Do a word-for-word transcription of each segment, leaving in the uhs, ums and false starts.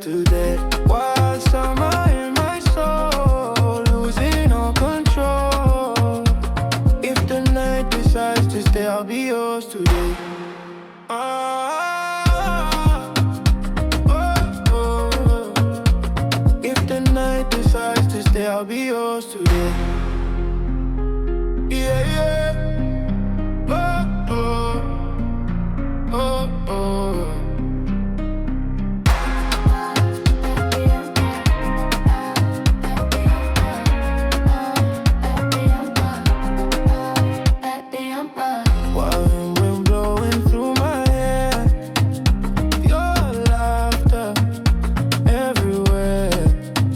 today. Wild summer in my soul, losing all control. If the night decides to stay, I'll be yours today. Ah, oh, oh. If the night decides to stay, I'll be yours today. Yeah, yeah. Oh, oh, oh, oh. Wild wind blowing through my hair, your laughter everywhere.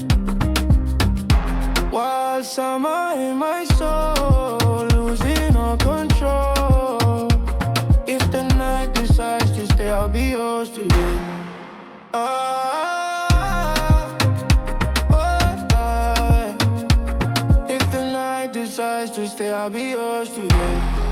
Wild summer in my soul, losing all control. If the night decides to stay, I'll be yours today. Ah, oh, ah. If the night decides to stay, I'll be yours today.